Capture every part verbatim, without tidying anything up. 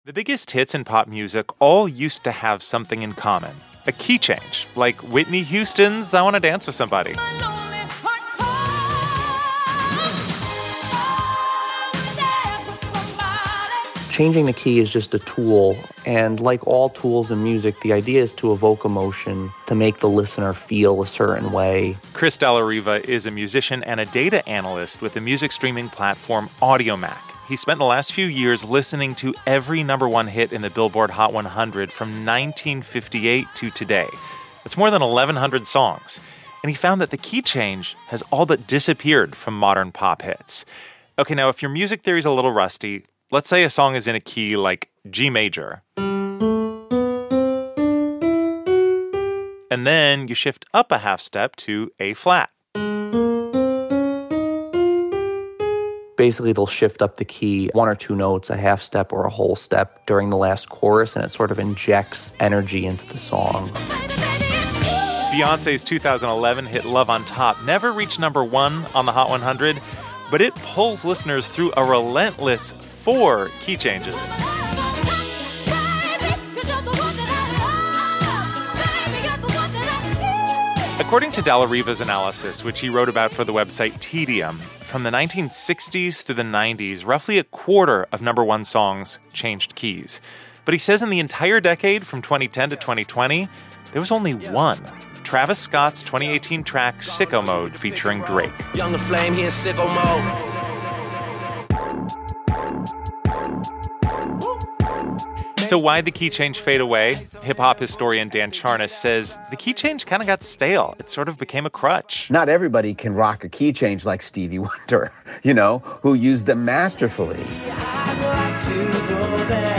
The biggest hits in pop music all used to have something in common. A key change, like Whitney Houston's I Wanna Dance with Somebody. Changing the key is just a tool, and like all tools in music, the idea is to evoke emotion, to make the listener feel a certain way. Chris Dalla Riva is a musician and a data analyst with the music streaming platform Audiomack. He spent the last few years listening to every number one hit in the Billboard Hot one hundred from nineteen fifty-eight to today. That's more than eleven hundred songs. And he found that the key change has all but disappeared from modern pop hits. Okay, now if your music theory is a little rusty, let's say a song is in a key like G major. And then you shift up a half step to A flat. Basically, they'll shift up the key one or two notes, a half step or a whole step during the last chorus, and it sort of injects energy into the song. Beyoncé's two thousand eleven hit Love on Top never reached number one on the Hot one hundred, but it pulls listeners through a relentless four key changes. According to Dalla Riva's analysis, which he wrote about for the website Tedium, from the nineteen sixties through the nineties, roughly a quarter of number one songs changed keys. But he says in the entire decade, from twenty ten to twenty twenty, there was only one. Travis Scott's twenty eighteen track Sicko Mode featuring Drake. Young the Flame, he in sicko mode. So why'd the key change fade away? Hip-hop historian Dan Charnas says the key change kind of got stale. It sort of became a crutch. Not everybody can rock a key change like Stevie Wonder, you know, who used them masterfully. I'd like to go there.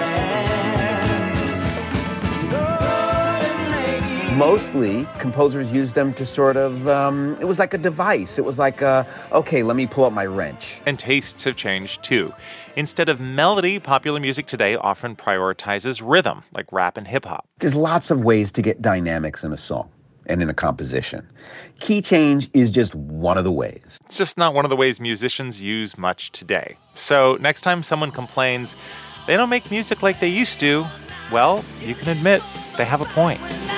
Mostly, composers used them to sort of, um, it was like a device. It was like, a, okay, let me pull out my wrench. And tastes have changed, too. Instead of melody, popular music today often prioritizes rhythm, like rap and hip-hop. There's lots of ways to get dynamics in a song and in a composition. Key change is just one of the ways. It's just not one of the ways musicians use much today. So next time someone complains they don't make music like they used to, well, you can admit they have a point.